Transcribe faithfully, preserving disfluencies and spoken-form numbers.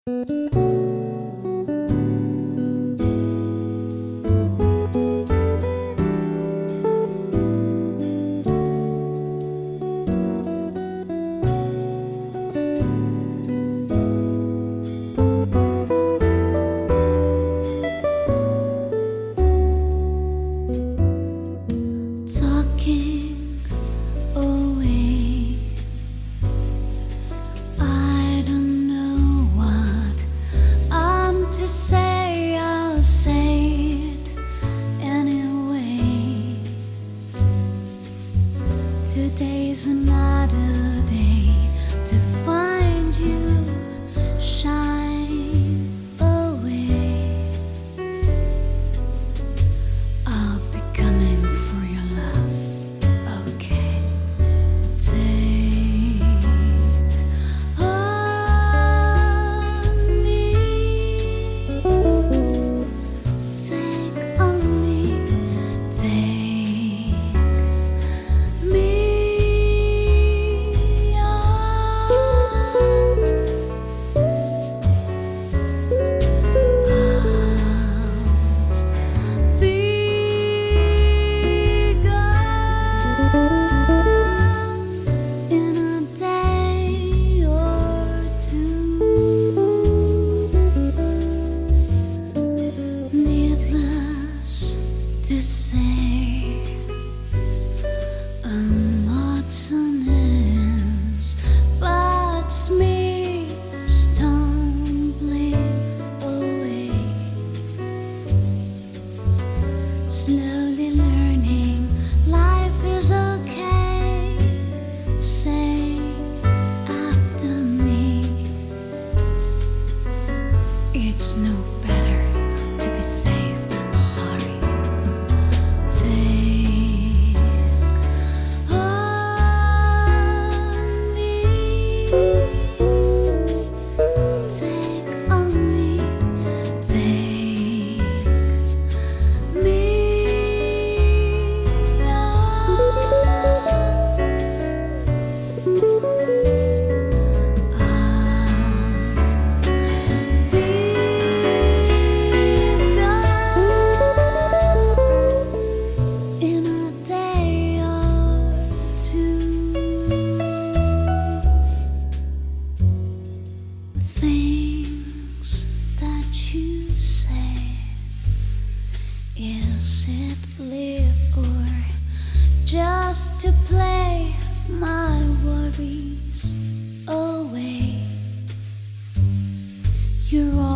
Talking away, I don't know what I'm to say. I'll say it anyway. Today's another day to find you shine away. I'll be coming for your love, okay? Take on me, take on me, take me on. I'll be gone in a day or two. Needless to say, I'm not some ends, but me stumbling away, slowly learning life is okay. Say after me, it's no better to be safe than sorry. Take on me, take on me, take me in a day or two. Things that you say, is it live or just to play my worries away? You're